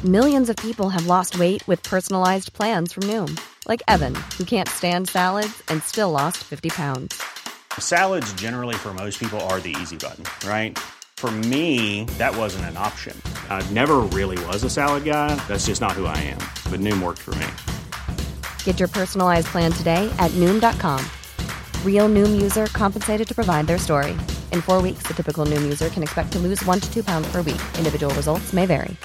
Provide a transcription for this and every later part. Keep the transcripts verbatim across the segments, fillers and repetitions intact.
Millions of people have lost weight with personalized plans from Noom. Like Evan, who can't stand salads and still lost fifty pounds. Salads generally for most people are the easy button, right? For me, that wasn't an option. I never really was a salad guy. That's just not who I am. But Noom worked for me. Get your personalized plan today at Noom dot com. Real Noom user compensated to provide their story. In four weeks, the typical Noom user can expect to lose one to two pounds per week. Individual results may vary.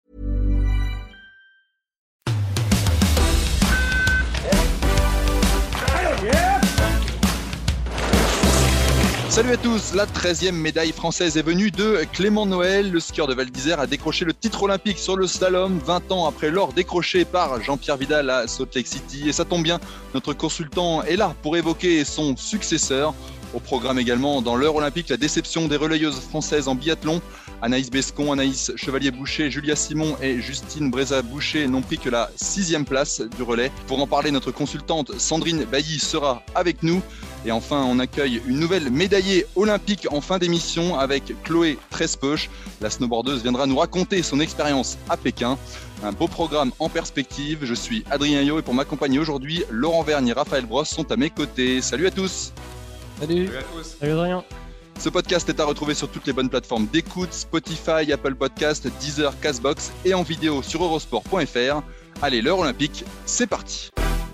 Salut à tous, la treizième médaille française est venue de Clément Noël. Le skieur de Val d'Isère a décroché le titre olympique sur le slalom vingt ans après l'or décroché par Jean-Pierre Vidal à Salt Lake City. Et ça tombe bien, notre consultant est là pour évoquer son successeur. Au programme également, dans l'heure olympique, la déception des relayeuses françaises en biathlon. Anaïs Bescon, Anaïs Chevalier-Boucher, Julia Simon et Justine Breza-Boucher n'ont pris que la sixième place du relais. Pour en parler, notre consultante Sandrine Bailly sera avec nous. Et enfin, on accueille une nouvelle médaillée olympique en fin d'émission avec Chloé Trespeuch. La snowboardeuse viendra nous raconter son expérience à Pékin. Un beau programme en perspective. Je suis Adrien Yo et pour m'accompagner aujourd'hui, Laurent Vergne et Raphaël Brosse sont à mes côtés. Salut à tous. Salut. Salut à tous. Salut Adrien. Ce podcast est à retrouver sur toutes les bonnes plateformes d'écoute, Spotify, Apple Podcast, Deezer, Castbox et en vidéo sur eurosport point f r. Allez, l'heure olympique, c'est parti.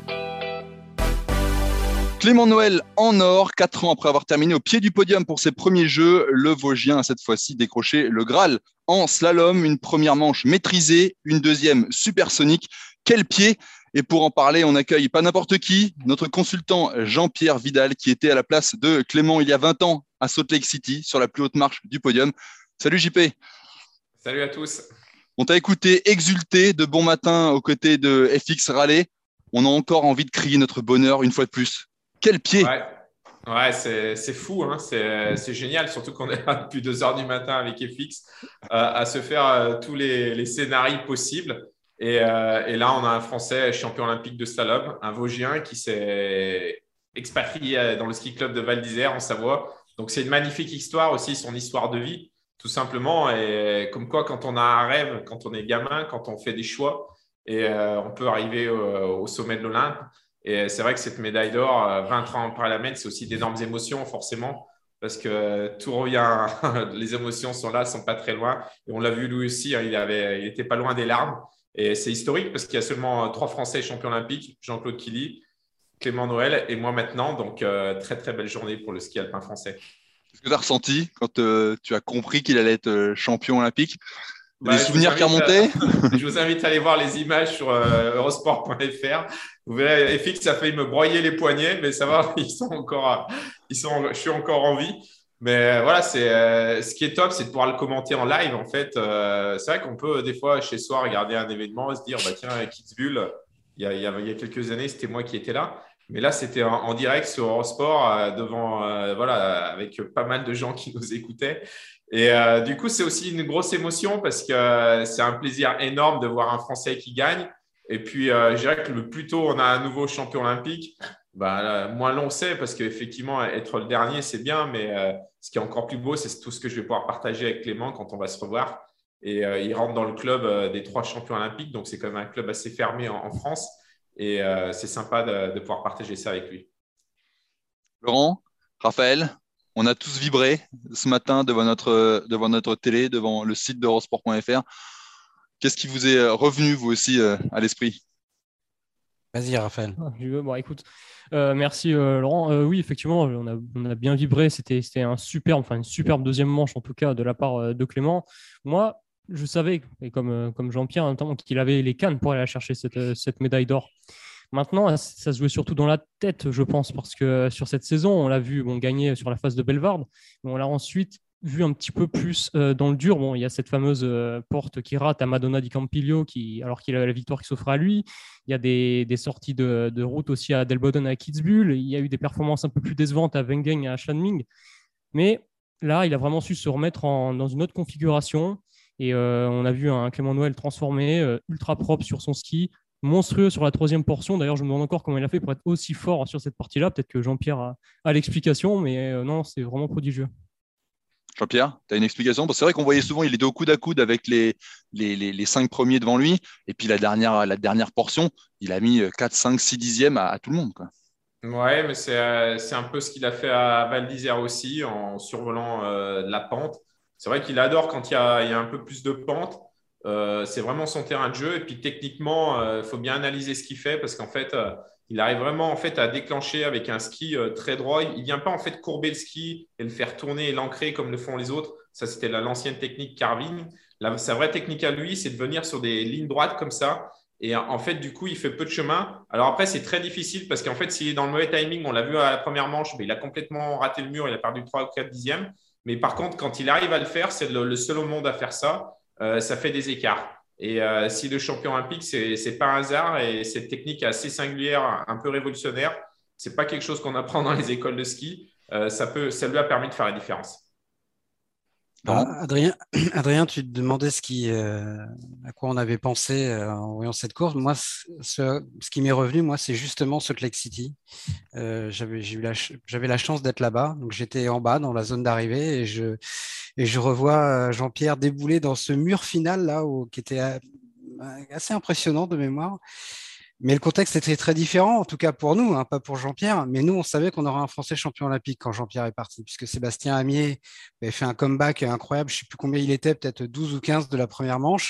Clément Noël en or, quatre ans après avoir terminé au pied du podium pour ses premiers jeux, le Vosgien a cette fois-ci décroché le Graal en slalom, une première manche maîtrisée, une deuxième supersonique. Quel pied! Et pour en parler, on accueille pas n'importe qui, notre consultant Jean-Pierre Vidal qui était à la place de Clément il y a vingt ans à Salt Lake City sur la plus haute marche du podium. Salut J P. Salut à tous. On t'a écouté exulter de bon matin aux côtés de F X Raleigh. On a encore envie de crier notre bonheur une fois de plus. Quel pied! Ouais, ouais c'est, c'est fou, hein. c'est, c'est génial, surtout qu'on est là depuis deux heures du matin avec F X euh, à se faire euh, tous les, les scénarios possibles. Et, euh, et là, on a un Français champion olympique de slalom, un Vosgien qui s'est expatrié dans le ski club de Val d'Isère en Savoie. Donc, c'est une magnifique histoire aussi, son histoire de vie, tout simplement. Et comme quoi, quand on a un rêve, quand on est gamin, quand on fait des choix, et euh, on peut arriver au, au sommet de l'Olympe. Et c'est vrai que cette médaille d'or, vingt ans après la mène, c'est aussi d'énormes émotions, forcément, parce que tout revient, les émotions sont là, sont pas très loin. Et on l'a vu lui aussi, il avait, il était pas loin des larmes. Et c'est historique parce qu'il y a seulement trois Français champions olympiques, Jean-Claude Killy, Clément Noël et moi maintenant. Donc, euh, très, très belle journée pour le ski alpin français. Qu'est-ce que tu as ressenti quand euh, tu as compris qu'il allait être euh, champion olympique? Bah, Les souvenirs qui remontaient à... Je vous invite à aller voir les images sur euh, eurosport point f r. Vous verrez, F X, ça a failli me broyer les poignets, mais ça va, ils sont encore, ils sont, je suis encore en vie. Mais voilà, c'est, euh, ce qui est top, c'est de pouvoir le commenter en live. En fait, euh, c'est vrai qu'on peut des fois chez soi regarder un événement et se dire, bah, tiens, Kitzbühel, il y, a, il, y a, il y a quelques années, c'était moi qui étais là. Mais là, c'était en, en direct sur Eurosport, euh, devant, euh, voilà, avec pas mal de gens qui nous écoutaient. Et euh, du coup, c'est aussi une grosse émotion parce que euh, c'est un plaisir énorme de voir un Français qui gagne. Et puis, euh, je dirais que le plus tôt on a un nouveau champion olympique, bah, là, moins long c'est parce qu'effectivement, être le dernier, c'est bien. Mais euh, ce qui est encore plus beau, c'est tout ce que je vais pouvoir partager avec Clément quand on va se revoir. Et euh, il rentre dans le club euh, des trois champions olympiques. Donc, c'est quand même un club assez fermé en, en France. Et euh, c'est sympa de, de pouvoir partager ça avec lui. Laurent, Raphaël, on a tous vibré ce matin devant notre, devant notre télé, devant le site d'eurosport point f r. Qu'est-ce qui vous est revenu, vous aussi, à l'esprit? Vas-y, Raphaël. Ah, je veux, bon, écoute, euh, merci euh, Laurent. Euh, oui, effectivement, on a, on a bien vibré. C'était, c'était un superbe, enfin une superbe deuxième manche en tout cas de la part euh, de Clément. Moi, je savais, et comme, euh, comme Jean-Pierre, notamment, qu'il avait les cannes pour aller la chercher cette, euh, cette médaille d'or. Maintenant, ça se jouait surtout dans la tête, je pense, parce que sur cette saison, on l'a vu bon, gagner sur la phase de Bellewaerde, mais on l'a ensuite vu un petit peu plus euh, dans le dur. Bon, il y a cette fameuse euh, porte qui rate à Madonna di Campiglio, qui, alors qu'il a la victoire qui s'offre à lui. Il y a des, des sorties de, de route aussi à Delboden, à Kitzbühel. Il y a eu des performances un peu plus décevantes à Wengen et à Schladming. Mais là, il a vraiment su se remettre en, dans une autre configuration. Et euh, on a vu un Clément Noël transformé, euh, ultra propre sur son ski, monstrueux sur la troisième portion. D'ailleurs, je me demande encore comment il a fait pour être aussi fort sur cette partie-là. Peut-être que Jean-Pierre a, a l'explication, mais euh, non, c'est vraiment prodigieux. Jean-Pierre, tu as une explication? Parce que c'est vrai qu'on voyait souvent, il était au coude à coude avec les, les, les, les cinq premiers devant lui. Et puis la dernière, la dernière portion, il a mis quatre, cinq, six dixièmes à, à tout le monde, quoi. Ouais, mais c'est euh, c'est un peu ce qu'il a fait à Val d'Isère aussi en survolant euh, la pente. C'est vrai qu'il adore quand il y a, il y a un peu plus de pente. Euh, c'est vraiment son terrain de jeu. Et puis techniquement, il faut bien analyser ce qu'il fait parce qu'en fait, euh, il arrive vraiment en fait à déclencher avec un ski euh, très droit. Il ne vient pas en fait courber le ski et le faire tourner et l'ancrer comme le font les autres. Ça, c'était la- l'ancienne technique carving. La- sa vraie technique à lui, c'est de venir sur des lignes droites comme ça. Et en fait, du coup, il fait peu de chemin. Alors après, c'est très difficile parce qu'en fait, s'il est dans le mauvais timing, on l'a vu à la première manche, mais il a complètement raté le mur, il a perdu trois ou quatre dixièmes. Mais par contre, quand il arrive à le faire, c'est le, le seul au monde à faire ça. Euh, ça fait des écarts. Et euh, si le champion olympique, c'est c'est pas un hasard et cette technique assez singulière, un peu révolutionnaire, c'est pas quelque chose qu'on apprend dans les écoles de ski. Euh, ça peut, ça lui a permis de faire la différence. Laurent? Ah, Adrien, Adrien, tu te demandais ce qui, euh, à quoi on avait pensé euh, en voyant cette course. Moi, ce, ce qui m'est revenu, moi, c'est justement Salt Lake City. Euh, j'avais, j'ai eu la, ch- j'avais la chance d'être là-bas, donc j'étais en bas dans la zone d'arrivée et je, et je revois euh, Jean-Pierre débouler dans ce mur final là, où, qui était euh, assez impressionnant de mémoire. Mais le contexte était très différent, en tout cas pour nous, hein, pas pour Jean-Pierre. Mais nous, on savait qu'on aurait un Français champion olympique quand Jean-Pierre est parti, puisque Sébastien Amier avait fait un comeback incroyable. Je ne sais plus combien il était, peut-être douze ou quinze de la première manche.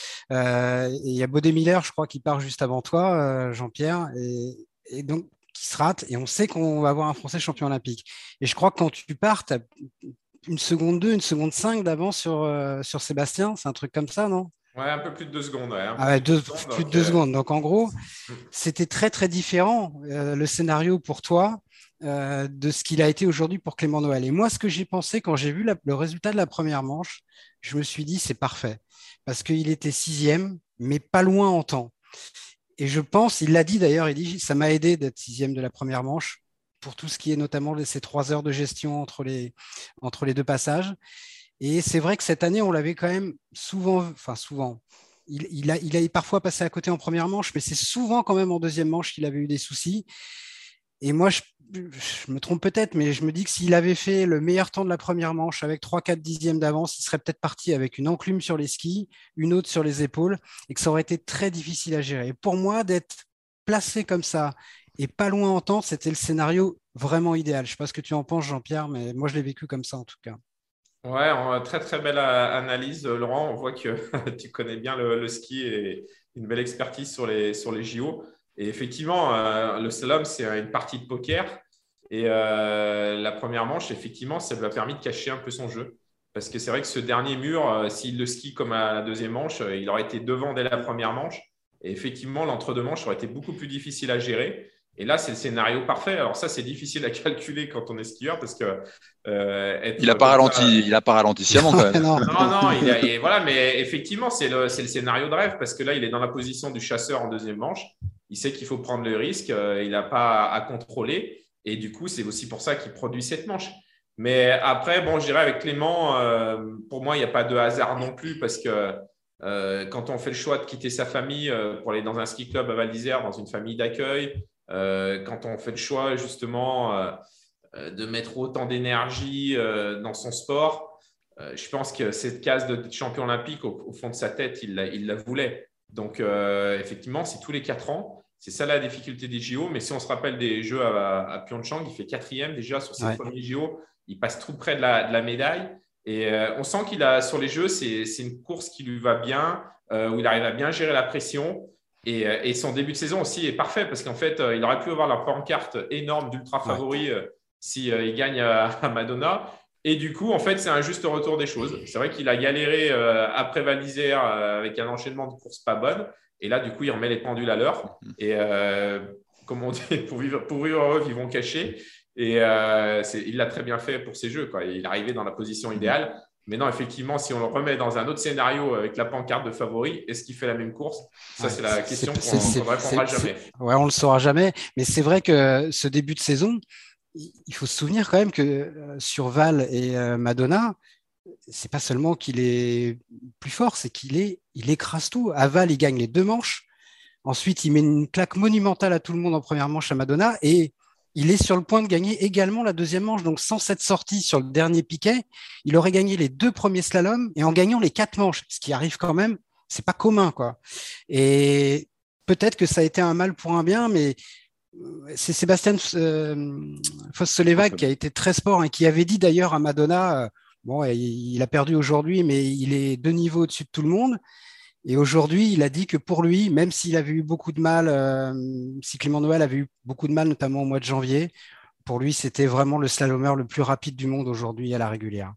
Euh, et il y a Baudé Miller, je crois, qui part juste avant toi, euh, Jean-Pierre. Et, et donc, qui se rate. Et on sait qu'on va avoir un Français champion olympique. Et je crois que quand tu pars, tu as une seconde deux, une seconde cinq d'avance sur, euh, sur Sébastien. C'est un truc comme ça, non? Ouais, un peu plus de deux secondes. Ouais, un peu Ah ouais, plus de deux- deux secondes. plus de Donc, deux euh, secondes. Donc en gros, c'était très très différent euh, le scénario pour toi euh, de ce qu'il a été aujourd'hui pour Clément Noël. Et moi, ce que j'ai pensé quand j'ai vu la- le résultat de la première manche, je me suis dit c'est parfait parce qu'il était sixième, mais pas loin en temps. Et je pense, il l'a dit d'ailleurs, il dit ça m'a aidé d'être sixième de la première manche pour tout ce qui est notamment ces trois heures de gestion entre les, entre les deux passages. Et c'est vrai que cette année, on l'avait quand même souvent, enfin souvent, il, il, a, il a parfois passé à côté en première manche, mais c'est souvent quand même en deuxième manche qu'il avait eu des soucis. Et moi, je, je me trompe peut-être, mais je me dis que s'il avait fait le meilleur temps de la première manche avec trois quatre dixièmes d'avance, il serait peut-être parti avec une enclume sur les skis, une autre sur les épaules, et que ça aurait été très difficile à gérer. Et pour moi, d'être placé comme ça et pas loin en temps, c'était le scénario vraiment idéal. Je ne sais pas ce que tu en penses, Jean-Pierre, mais moi, je l'ai vécu comme ça en tout cas. Ouais, on- très très belle euh, analyse, euh, Laurent. On voit que tu connais bien le, le ski et une belle expertise sur les, sur les J O. Et effectivement, euh, le slalom, c'est une partie de poker. Et euh, la première manche, effectivement, ça lui a permis de cacher un peu son jeu. Parce que c'est vrai que ce dernier mur, euh, s'il le skie comme à la deuxième manche, euh, il aurait été devant dès la première manche. Et effectivement, l'entre-deux manches aurait été beaucoup plus difficile à gérer. Et là, c'est le scénario parfait. Alors ça, c'est difficile à calculer quand on est skieur parce que euh, être Il n'a pas comme ça. ralenti, il a pas ralenti sciemment quand même. Non. Non, non, il a- et voilà, mais effectivement, c'est le, c'est le scénario de rêve parce que là, il est dans la position du chasseur en deuxième manche. Il sait qu'il faut prendre le risque, euh, il n'a pas à, à contrôler. Et du coup, c'est aussi pour ça qu'il produit cette manche. Mais après, bon, je dirais avec Clément, euh, pour moi, il n'y a pas de hasard non plus parce que euh, quand on fait le choix de quitter sa famille euh, pour aller dans un ski club à Val d'Isère, dans une famille d'accueil, euh, quand on fait le choix justement euh, euh, de mettre autant d'énergie euh, dans son sport, euh, je pense que cette case de champion olympique, au, au fond de sa tête, il la, il la voulait. Donc, euh, effectivement, c'est tous les quatre ans. C'est ça la difficulté des J O. Mais si on se rappelle des Jeux à, à Pyeongchang, il fait quatrième déjà sur ses Ouais. premiers J O. Il passe tout près de la, de la médaille. Et euh, on sent qu'il a, sur les Jeux, c'est, c'est une course qui lui va bien, euh, où il arrive à bien gérer la pression. Et, euh, et son début de saison aussi est parfait parce qu'en fait, euh, il aurait pu avoir la pancarte énorme d'ultra favori euh, si euh, il gagne à, à Madonna. Et du coup, en fait, c'est un juste retour des choses. C'est vrai qu'il a galéré euh, après Val d'Isère euh, avec un enchaînement de courses pas bonnes. Et là, du coup, il remet les pendules à l'heure. Et euh, comme on dit, pour vivre, pour vivre heureux, vivons cachés. Et euh, c'est, il l'a très bien fait pour ses jeux, quoi. Il est arrivé dans la position idéale. Mais non, effectivement, si on le remet dans un autre scénario avec la pancarte de favori, est-ce qu'il fait la même course? Ça, Ouais, c'est la c'est- question c'est- qu'on c'est- qu'on ne répondra c'est- jamais. c'est- Ouais, on le saura jamais. Mais c'est vrai que ce début de saison, il il faut se souvenir quand même que euh, sur Val et euh, Madonna, c'est pas seulement qu'il est plus fort, c'est qu'il est, il écrase tout. À Val, il gagne les deux manches. Ensuite, il met une claque monumentale à tout le monde en première manche à Madonna. Et il est sur le point de gagner également la deuxième manche. Donc, sans cette sortie sur le dernier piquet, il aurait gagné les deux premiers slaloms et en gagnant les quatre manches, ce qui arrive quand même, c'est pas commun, quoi. Et peut-être que ça a été un mal pour un bien, mais c'est Sébastien euh, Foss-Solevac qui a été très sport et qui avait dit d'ailleurs à Madonna, euh, bon, il, il a perdu aujourd'hui, mais il est deux niveaux au-dessus de tout le monde. Et aujourd'hui, il a dit que pour lui, même s'il avait eu beaucoup de mal, euh, si Clément Noël avait eu beaucoup de mal, notamment au mois de janvier, pour lui, c'était vraiment le slalomeur le plus rapide du monde aujourd'hui à la régulière.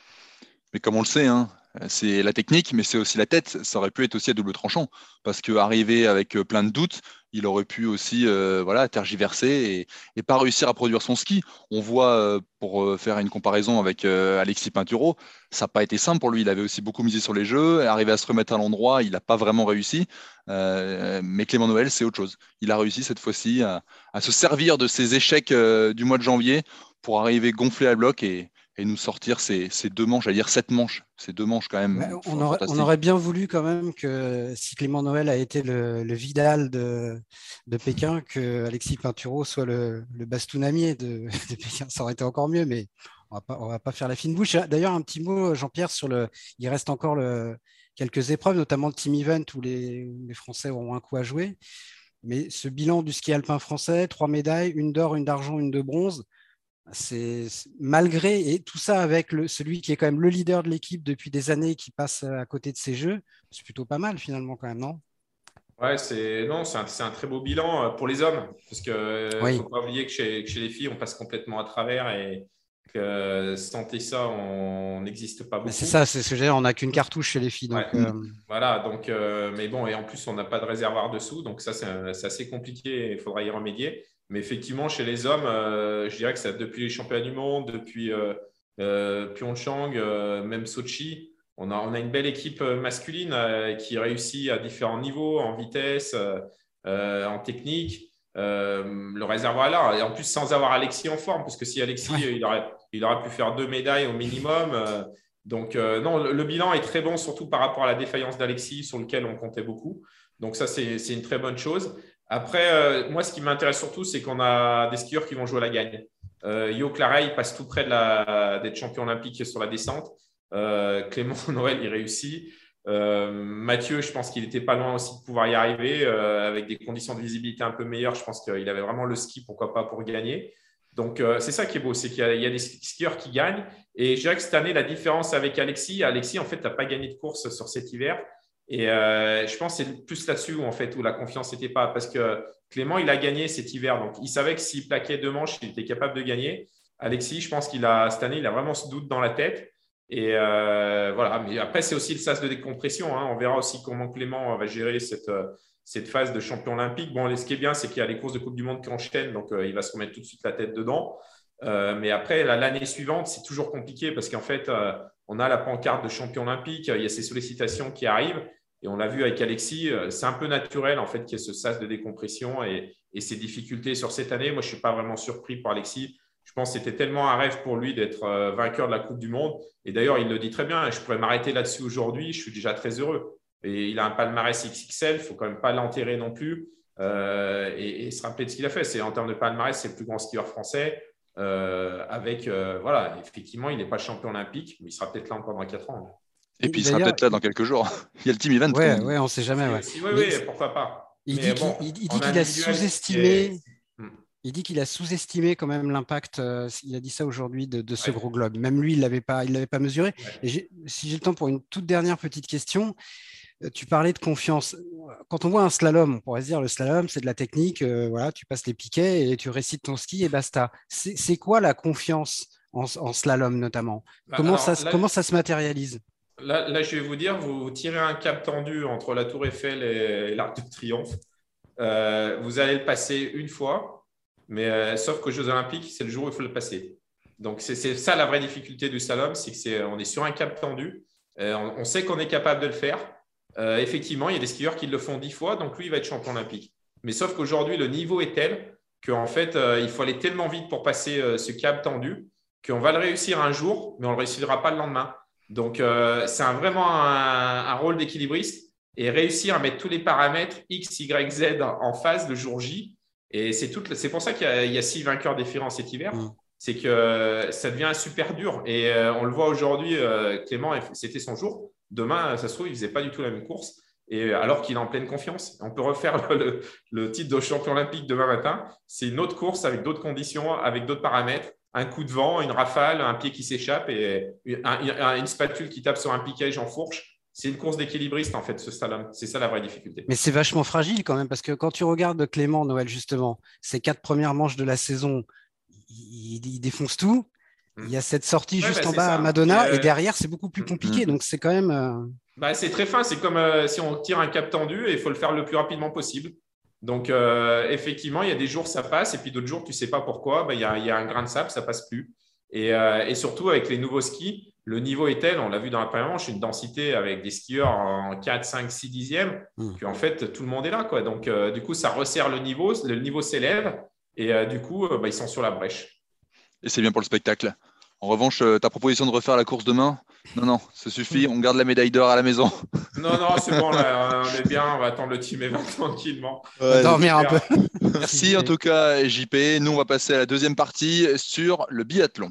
Mais comme on le sait, hein, c'est la technique, mais c'est aussi la tête. Ça aurait pu être aussi à double tranchant, parce qu'arriver avec plein de doutes, il aurait pu aussi euh, voilà, tergiverser et, et pas réussir à produire son ski. On voit, euh, pour faire une comparaison avec euh, Alexis Pinturo, ça n'a pas été simple pour lui. Il avait aussi beaucoup misé sur les jeux, arrivé à se remettre à l'endroit, il n'a pas vraiment réussi. Euh, mais Clément Noël, c'est autre chose. Il a réussi cette fois-ci à, à se servir de ses échecs euh, du mois de janvier pour arriver gonflé à bloc et et nous sortir ces, ces deux manches, à dire sept manches, ces deux manches quand même. Ouais, on, aurait, on aurait bien voulu quand même que si Clément Noël a été le, le Vidal de, de Pékin, que Alexis Pinturo soit le, le Bastounamier de, de Pékin. Ça aurait été encore mieux, mais on va pas, on va pas faire la fine bouche. D'ailleurs, un petit mot, Jean-Pierre, sur le. Il reste encore le, quelques épreuves, notamment le Team Event où les, les Français auront un coup à jouer. Mais ce bilan du ski alpin français, trois médailles, une d'or, une d'argent, une de bronze. C'est malgré et tout ça avec le, celui qui est quand même le leader de l'équipe depuis des années qui passe à côté de ces jeux, c'est plutôt pas mal finalement quand même, non? Ouais, c'est non, c'est un, c'est un très beau bilan pour les hommes parce que oui. Faut pas oublier que chez, que chez les filles on passe complètement à travers et que sans ça on n'existe pas beaucoup. C'est ça, c'est ce que j'ai dit, on n'a qu'une cartouche chez les filles. Donc, ouais. euh... Voilà, donc euh, mais bon et en plus on n'a pas de réservoir dessous, donc ça c'est, c'est assez compliqué, il faudra y remédier. Mais effectivement, chez les hommes, euh, je dirais que ça, depuis les championnats du monde, depuis euh, euh, Pyeongchang, euh, même Sochi, on a, on a une belle équipe masculine euh, qui réussit à différents niveaux, en vitesse, euh, en technique. Euh, le réservoir est là. Et en plus, sans avoir Alexis en forme, parce que si Alexis, ouais. il, aurait, il aurait pu faire deux médailles au minimum. Euh, donc, euh, non, le, le bilan est très bon, surtout par rapport à la défaillance d'Alexis, sur lequel on comptait beaucoup. Donc, ça, c'est, c'est une très bonne chose. Après, euh, moi, ce qui m'intéresse surtout, c'est qu'on a des skieurs qui vont jouer à la gagne. Euh, Yo Claret, il passe tout près de la, d'être champion olympique sur la descente. Euh, Clément Noël, il réussit. Euh, Mathieu, je pense qu'il n'était pas loin aussi de pouvoir y arriver euh, avec des conditions de visibilité un peu meilleures. Je pense qu'il avait vraiment le ski, pourquoi pas, pour gagner. Donc, euh, c'est ça qui est beau, c'est qu'il y a, il y a des skieurs qui gagnent. Et je dirais que cette année, la différence avec Alexis, Alexis, en fait, n'a pas gagné de course sur cet hiver. Et euh, je pense que c'est plus là-dessus où, en fait, où la confiance n'était pas. Parce que Clément, il a gagné cet hiver. Donc, il savait que s'il plaquait deux manches, il était capable de gagner. Alexis, je pense qu'il a cette année, il a vraiment ce doute dans la tête. Et euh, voilà. Mais après, c'est aussi le sas de décompression. Hein. On verra aussi comment Clément va gérer cette, cette phase de champion olympique. Bon, ce qui est bien, c'est qu'il y a les courses de Coupe du Monde qui enchaînent. Donc, euh, il va se remettre tout de suite la tête dedans. Euh, mais après, l'année suivante, c'est toujours compliqué parce qu'en fait, euh, on a la pancarte de champion olympique. Il y a ces sollicitations qui arrivent. Et on l'a vu avec Alexis, c'est un peu naturel en fait qu'il y ait ce sas de décompression et, et ces difficultés sur cette année. Moi, je ne suis pas vraiment surpris par Alexis. Je pense que c'était tellement un rêve pour lui d'être vainqueur de la Coupe du Monde. Et d'ailleurs, il le dit très bien. Je pourrais m'arrêter là-dessus aujourd'hui. Je suis déjà très heureux. Et il a un palmarès X X L. Il ne faut quand même pas l'enterrer non plus euh, et, et se rappeler de ce qu'il a fait. C'est, en termes de palmarès, c'est le plus grand skieur français. Euh, avec, euh, voilà, effectivement, il n'est pas champion olympique, mais il sera peut-être là encore dans quatre ans. Et puis, il sera peut-être là dans quelques jours. Il y a le team event. Ouais, ouais, on ne sait jamais. Ouais. Si, oui, oui, pourquoi pas. Il mais dit bon, qu'il, il, il dit qu'il a sous-estimé. C'est... Il dit qu'il a sous-estimé quand même l'impact. Euh, il a dit ça aujourd'hui de, de ce ouais. gros globe. Même lui, il ne l'avait pas, il l'avait pas mesuré. Ouais. Et j'ai, si j'ai le temps pour une toute dernière petite question, euh, tu parlais de confiance. Quand on voit un slalom, on pourrait se dire le slalom, c'est de la technique. Euh, voilà, tu passes les piquets et tu récites ton ski et basta. C'est, c'est quoi la confiance en, en slalom notamment ? bah, comment, alors, ça, là, comment ça se matérialise ? Là, là, je vais vous dire, vous tirez un câble tendu entre la Tour Eiffel et l'Arc de Triomphe. Euh, vous allez le passer une fois, mais euh, sauf qu'aux Jeux Olympiques, c'est le jour où il faut le passer. Donc, c'est, c'est ça la vraie difficulté du slalom, c'est qu'on est, est sur un câble tendu. Euh, on, on sait qu'on est capable de le faire. Euh, effectivement, il y a des skieurs qui le font dix fois, donc lui, il va être champion olympique. Mais sauf qu'aujourd'hui, le niveau est tel qu'en fait, euh, il faut aller tellement vite pour passer euh, ce câble tendu qu'on va le réussir un jour, mais on ne le réussira pas le lendemain. Donc, euh, c'est un, vraiment un, un rôle d'équilibriste et réussir à mettre tous les paramètres X, Y, Z en phase le jour J Et c'est, toute, c'est pour ça qu'il y a, il y a six vainqueurs différents cet hiver. Mmh. C'est que ça devient super dur. Et euh, on le voit aujourd'hui, euh, Clément, c'était son jour. Demain, ça se trouve, il ne faisait pas du tout la même course. Et alors qu'il est en pleine confiance. On peut refaire le, le, le titre de champion olympique demain matin. C'est une autre course avec d'autres conditions, avec d'autres paramètres. Un coup de vent, une rafale, un pied qui s'échappe et un, une spatule qui tape sur un piquage en fourche. C'est une course d'équilibriste, en fait, ce slalom. C'est ça la vraie difficulté. Mais c'est vachement fragile quand même, parce que quand tu regardes Clément Noël, justement, ses quatre premières manches de la saison, il, il défonce tout. Il y a cette sortie ouais, juste bah, en bas ça. à Madonna, et, euh... et derrière, c'est beaucoup plus compliqué. Mm-hmm. Donc, c'est quand même… Euh... Bah, c'est très fin. C'est comme euh, si on tire un cap tendu et il faut le faire le plus rapidement possible. Donc, euh, effectivement, il y a des jours, ça passe, et puis d'autres jours, tu ne sais pas pourquoi. Bah, il, y a, il y a un grain de sable, ça ne passe plus. Et, euh, et surtout, avec les nouveaux skis, le niveau est tel, on l'a vu dans la première manche, une densité avec des skieurs en quatre, cinq, six dixièmes, mmh. qu'en fait, tout le monde est là, quoi. Donc, euh, du coup, ça resserre le niveau, le niveau s'élève, et euh, du coup, euh, bah, ils sont sur la brèche. Et c'est bien pour le spectacle. En revanche, euh, ta proposition de refaire la course demain, non, non, ça suffit, on garde la médaille d'or à la maison. Non, non, c'est bon, là, on est bien, on va attendre le team event tranquillement. Ouais, dormir un peu. Merci en tout cas, J P. Nous, on va passer à la deuxième partie sur le biathlon.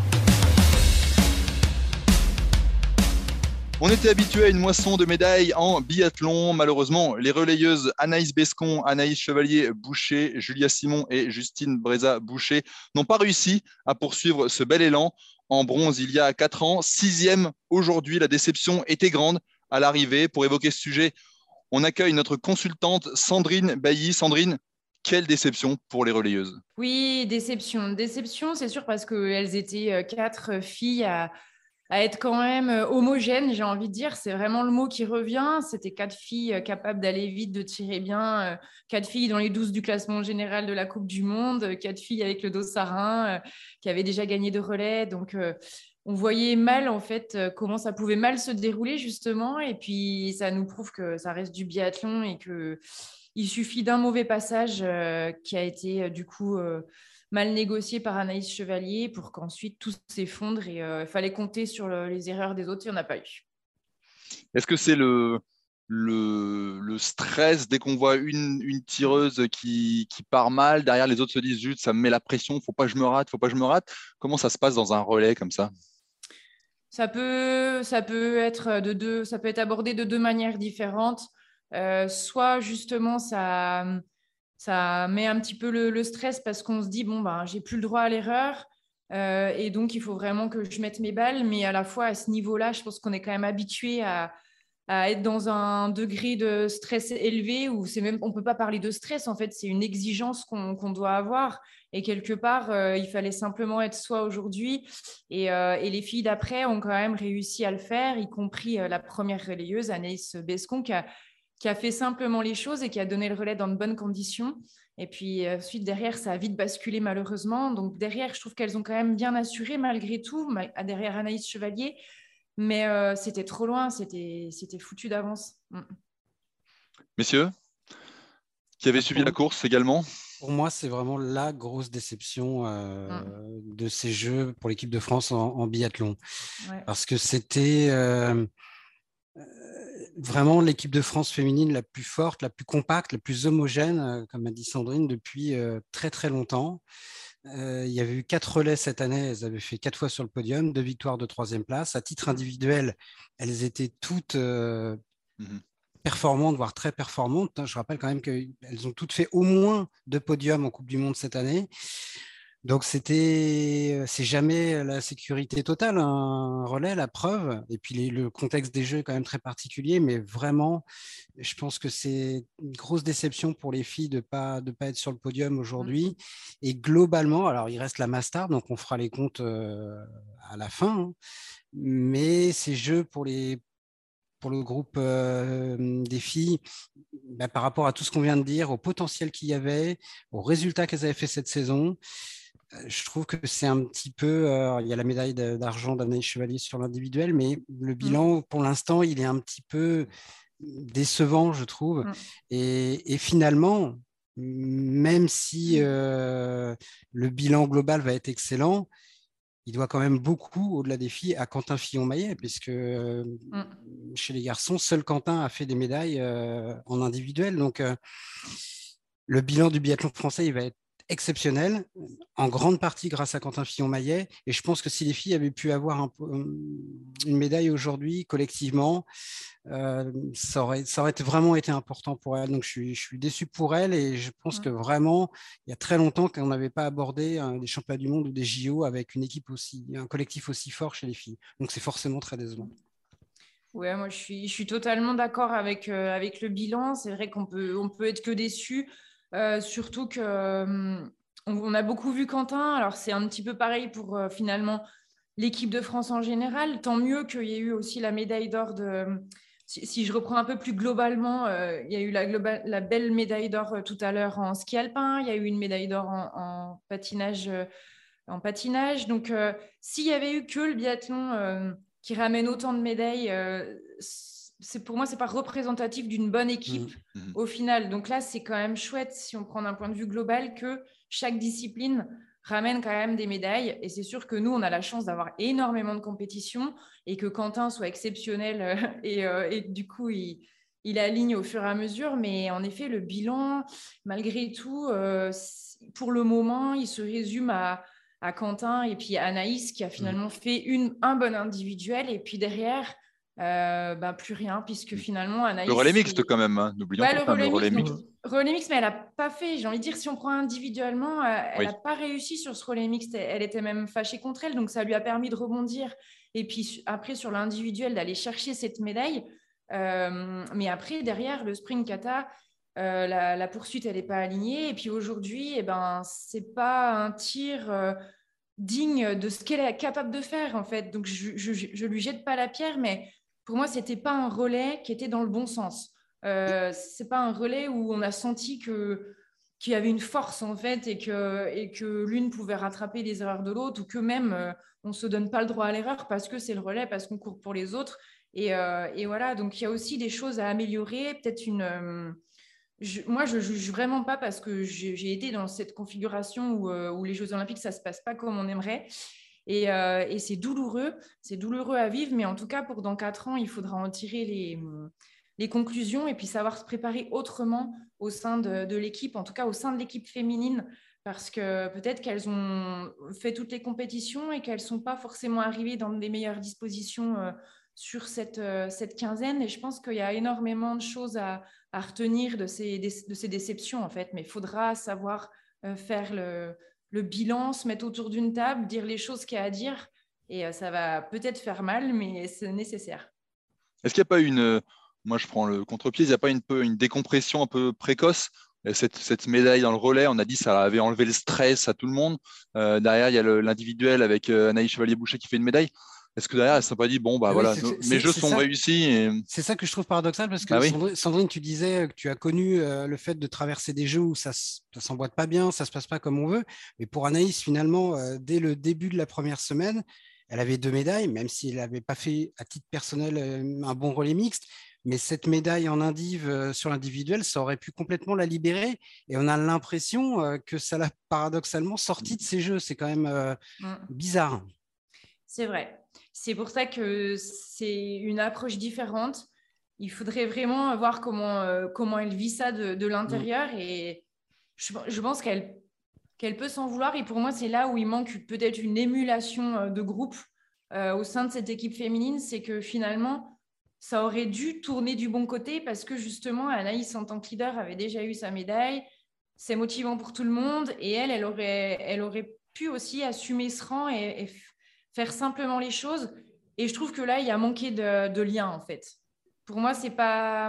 On était habitué à une moisson de médailles en biathlon. Malheureusement, les relayeuses Anaïs Bescon, Anaïs Chevalier-Boucher, Julia Simon et Justine Breza-Boucher n'ont pas réussi à poursuivre ce bel élan. En bronze, il y a quatre ans, sixième aujourd'hui, la déception était grande à l'arrivée. Pour évoquer ce sujet, on accueille notre consultante Sandrine Bailly. Sandrine, quelle déception pour les relayeuses. Oui, déception. Déception, c'est sûr, parce qu'elles étaient quatre filles à... à être quand même homogène, j'ai envie de dire. C'est vraiment le mot qui revient. C'était quatre filles capables d'aller vite, de tirer bien, quatre filles dans les douze du classement général de la Coupe du Monde, quatre filles avec le dos sarin, qui avaient déjà gagné de relais. Donc, on voyait mal, en fait, comment ça pouvait mal se dérouler, justement. Et puis, ça nous prouve que ça reste du biathlon et qu'il suffit d'un mauvais passage qui a été, du coup... mal négocié par Anaïs Chevalier pour qu'ensuite tout s'effondre et il euh, fallait compter sur le, les erreurs des autres, il n'y en a pas eu. Est-ce que c'est le, le, le stress dès qu'on voit une, une tireuse qui, qui part mal, derrière les autres se disent juste ça me met la pression, il ne faut pas que je me rate, il ne faut pas que je me rate. Comment ça se passe dans un relais comme ça ? Ça peut, ça peut être de deux, ça peut être abordé de deux manières différentes. Euh, soit justement ça... Ça met un petit peu le, le stress parce qu'on se dit, bon, ben, j'ai plus le droit à l'erreur euh, et donc il faut vraiment que je mette mes balles. Mais à la fois, à ce niveau-là, je pense qu'on est quand même habitué à, à être dans un degré de stress élevé où c'est même, on ne peut pas parler de stress. En fait, c'est une exigence qu'on, qu'on doit avoir. Et quelque part, euh, il fallait simplement être soi aujourd'hui. Et, euh, et les filles d'après ont quand même réussi à le faire, y compris euh, la première relayeuse, Anaïs Bescon, qui a qui a fait simplement les choses et qui a donné le relais dans de bonnes conditions. Et puis ensuite, derrière, ça a vite basculé malheureusement. Donc derrière, je trouve qu'elles ont quand même bien assuré malgré tout, derrière Anaïs Chevalier. Mais euh, c'était trop loin, c'était, c'était foutu d'avance. Mm. Messieurs, qui avez suivi la course également ? Pour moi, c'est vraiment la grosse déception euh, mm. de ces Jeux pour l'équipe de France en, en biathlon. Ouais. Parce que c'était... Euh, vraiment l'équipe de France féminine la plus forte, la plus compacte, la plus homogène, euh, comme a dit Sandrine, depuis euh, très très longtemps. Euh, il y avait eu quatre relais cette année, elles avaient fait quatre fois sur le podium, deux victoires de troisième place. À titre individuel, elles étaient toutes euh, mm-hmm. performantes, voire très performantes. Je rappelle quand même qu'elles ont toutes fait au moins deux podiums en Coupe du Monde cette année. Donc, c'était, c'est jamais la sécurité totale, un relais, la preuve. Et puis, les, le contexte des Jeux est quand même très particulier, mais vraiment, je pense que c'est une grosse déception pour les filles de ne pas, de pas être sur le podium aujourd'hui. Et globalement, alors, il reste la Mastart, donc on fera les comptes euh, à la fin. Hein. Mais ces Jeux pour les pour le groupe euh, des filles, bah, par rapport à tout ce qu'on vient de dire, au potentiel qu'il y avait, aux résultats qu'elles avaient fait cette saison, je trouve que c'est un petit peu... Euh, il y a la médaille d'argent d'Anaïs Chevalier sur l'individuel, mais le bilan, mmh. pour l'instant, il est un petit peu décevant, je trouve. Mmh. Et, et finalement, même si euh, le bilan global va être excellent, il doit quand même beaucoup, au-delà des filles, à Quentin Fillon-Maillet, puisque euh, mm. chez les garçons, seul Quentin a fait des médailles euh, en individuel. Donc, euh, le bilan du biathlon français, il va être exceptionnel, en grande partie grâce à Quentin Fillon-Maillet. Et je pense que si les filles avaient pu avoir un, une médaille aujourd'hui, collectivement, euh, ça, aurait, ça aurait vraiment été important pour elles. Donc, je suis, je suis déçu pour elles et je pense que vraiment, il y a très longtemps qu'on n'avait pas abordé un, des championnats du monde ou des J O avec une équipe aussi, un collectif aussi fort chez les filles. Donc, c'est forcément très décevant. Ouais, moi, je suis, je suis totalement d'accord avec, euh, avec le bilan. C'est vrai qu'on peut, on peut être que déçu. Euh, surtout que euh, on, on a beaucoup vu Quentin. Alors, c'est un petit peu pareil pour euh, finalement l'équipe de France en général. Tant mieux qu'il y ait eu aussi la médaille d'or de. Si, si je reprends un peu plus globalement, euh, il y a eu la, global, la belle médaille d'or euh, tout à l'heure en ski alpin. Il y a eu une médaille d'or en, en patinage. Euh, en patinage. Donc, euh, s'il y avait eu que le biathlon euh, qui ramène autant de médailles, euh, c'est, pour moi, c'est pas représentatif d'une bonne équipe mmh. au final. Donc là, c'est quand même chouette, si on prend d'un point de vue global, que chaque discipline ramène quand même des médailles. Et c'est sûr que nous, on a la chance d'avoir énormément de compétitions et que Quentin soit exceptionnel euh, et, euh, et du coup, il, il aligne au fur et à mesure. Mais en effet, le bilan, malgré tout, euh, pour le moment, il se résume à à Quentin et puis Anaïs qui a finalement fait une, un bon individuel et puis derrière, euh, bah, plus rien puisque finalement Anaïs… Le relais mixte c'est... quand même, hein. N'oublions ouais, pas le quand relais, même le relais mixte. mixte. Relais mixte, mais elle n'a pas fait, j'ai envie de dire, si on prend individuellement, euh, elle n'a oui. pas réussi sur ce relais mixte, elle était même fâchée contre elle, donc ça lui a permis de rebondir et puis après sur l'individuel d'aller chercher cette médaille. Euh, mais après, derrière, le sprint kata… Euh, la, la poursuite, elle n'est pas alignée. Et puis aujourd'hui, eh ben, ce n'est pas un tir euh, digne de ce qu'elle est capable de faire, en fait. Donc, je ne lui jette pas la pierre, mais pour moi, ce n'était pas un relais qui était dans le bon sens. Euh, ce n'est pas un relais où on a senti que, qu'il y avait une force, en fait, et que, et que l'une pouvait rattraper les erreurs de l'autre, ou que même euh, on ne se donne pas le droit à l'erreur parce que c'est le relais, parce qu'on court pour les autres. Et, euh, et voilà, donc il y a aussi des choses à améliorer, peut-être une… Euh, Je, moi, je ne juge vraiment pas parce que j'ai, j'ai été dans cette configuration où, euh, où les Jeux Olympiques, ça ne se passe pas comme on aimerait. Et, euh, et c'est douloureux, c'est douloureux à vivre, mais en tout cas, pour dans quatre ans, il faudra en tirer les, les conclusions et puis savoir se préparer autrement au sein de, de l'équipe, en tout cas au sein de l'équipe féminine, parce que peut-être qu'elles ont fait toutes les compétitions et qu'elles ne sont pas forcément arrivées dans des meilleures dispositions euh, sur cette, euh, cette quinzaine. Et je pense qu'il y a énormément de choses à, à retenir de ces, de ces déceptions, en fait. Mais il faudra savoir euh, faire le, le bilan, se mettre autour d'une table, dire les choses qu'il y a à dire. Et euh, ça va peut-être faire mal, mais c'est nécessaire. Est-ce qu'il n'y a pas une… Moi, je prends le contre-pied. Il n'y a pas une, peu, une décompression un peu précoce ? Cette, cette médaille dans le relais, on a dit ça avait enlevé le stress à tout le monde. Euh, derrière, il y a le, l'individuel avec euh, Anaïs Chevalier-Boucher qui fait une médaille. Est-ce que derrière, elle ne s'est pas dit, bon, bah ah voilà, oui, nos, mes jeux sont ça. réussis et... C'est ça que je trouve paradoxal parce que ah oui. Sandrine, Sandrine, tu disais que tu as connu euh, le fait de traverser des jeux où ça ne s'emboîte pas bien, ça ne se passe pas comme on veut. Mais pour Anaïs, finalement, euh, dès le début de la première semaine, elle avait deux médailles, même si elle n'avait pas fait à titre personnel euh, un bon relais mixte. Mais cette médaille en indiv euh, sur l'individuel, ça aurait pu complètement la libérer. Et on a l'impression euh, que ça l'a paradoxalement sorti de ces jeux. C'est quand même euh, mmh. bizarre. C'est vrai. C'est pour ça que c'est une approche différente. Il faudrait vraiment voir comment, euh, comment elle vit ça de, de l'intérieur. Mmh. Et je, je pense qu'elle, qu'elle peut s'en vouloir. Et pour moi, c'est là où il manque peut-être une émulation de groupe euh, au sein de cette équipe féminine. C'est que finalement, ça aurait dû tourner du bon côté parce que justement, Anaïs, en tant que leader, avait déjà eu sa médaille. C'est motivant pour tout le monde. Et elle, elle aurait, elle aurait pu aussi assumer ce rang et, et faire simplement les choses. Et je trouve que là, il y a manqué de, de lien, en fait. Pour moi, ce n'est pas,